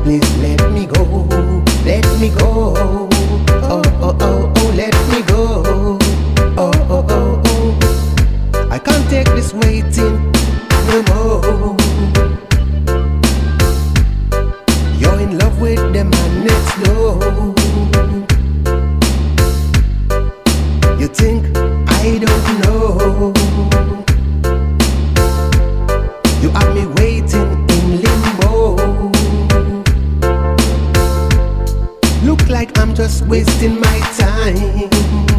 please let me go. Let me go. Oh, oh, oh, oh, let me go. Oh, oh, oh, oh. I can't take this waiting no more. You're in love with the man next door. You think I don't know? You have me waiting in limbo. Look like I'm just wasting my time.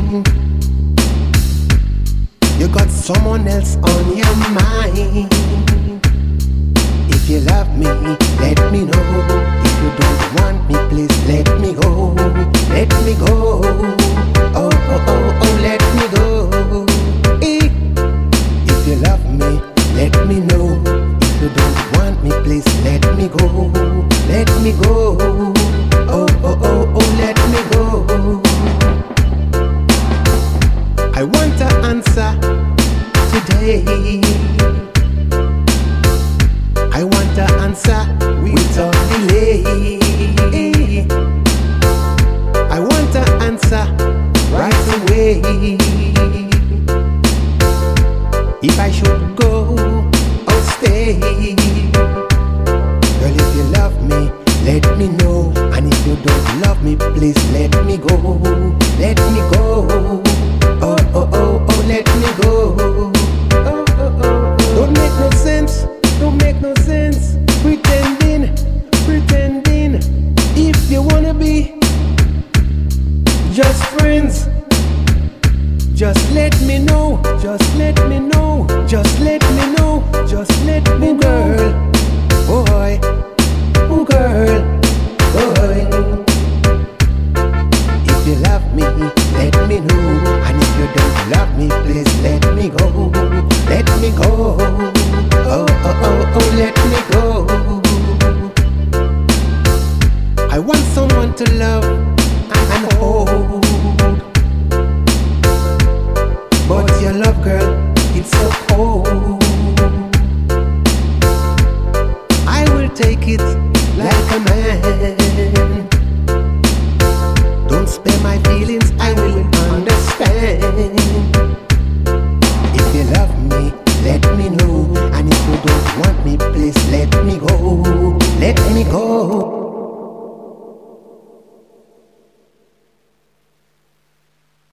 You got someone else on your mind. If you love me, let me know. If you don't want me, please let me go. Let me go. Oh, oh, oh, oh, let me go. If you love me, let me know. If you don't want me, please let me go. Let me go. Oh, oh, oh, oh, let me go. I want an answer today. I want an answer without delay. I want an answer right away. If I should go or stay, girl, if you love me, let me know. And if you don't love me, please let me go. Let me go. Oh, oh, oh, oh, let me go. Oh, oh, oh. Don't make no sense. Don't make no sense. Pretending, pretending. If you wanna be just friends, just let me know. Just let me know. Just let me know. Just let me, girl. Oh, boy. Oh, girl. Boy. If you love me, let me know. And if you don't love me, please let me go. Let me go. Oh, oh, oh, oh, let me go. I want someone to love and hold. But your love, girl, it's so cold. I will take it like a man.